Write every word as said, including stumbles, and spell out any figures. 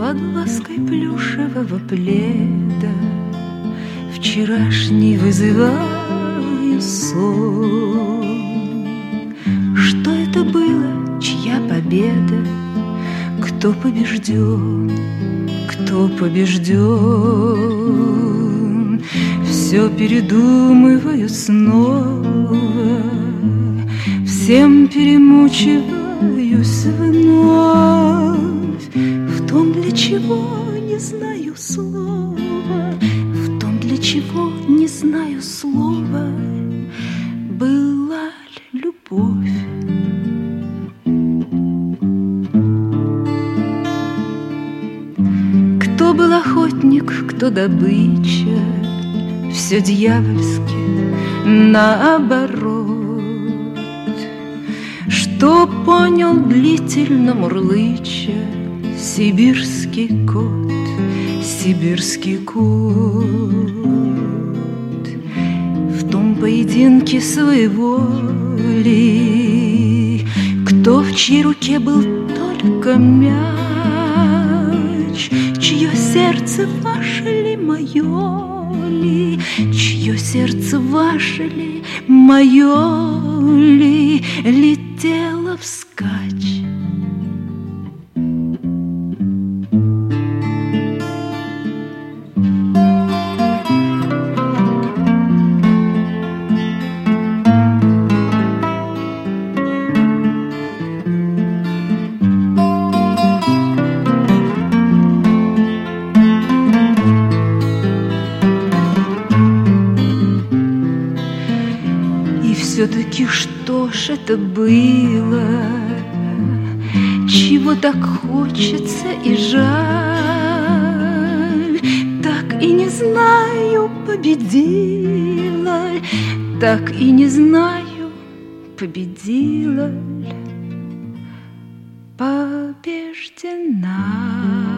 под лаской плюшевого пледа вчерашний вызываю сон. Что это было, чья победа? Кто побежден? Кто побежден? Все передумываю снова, всем перемучиваюсь вновь. В том, для чего не знаю слова, в том, для чего не знаю слова, была ли любовь. Кто был охотник, кто добыча, все дьявольски наоборот. Что понял длительно мурлыча сибирский кот, сибирский кот. В том поединке своеволии, кто в чьей руке был только мяч, чье сердце ваше ли, мое ли, чье сердце ваше ли, мое ли, летело вскачь. Все-таки что ж это было, чего так хочется и жаль? Так и не знаю, победила, так и не знаю, победила, побеждена.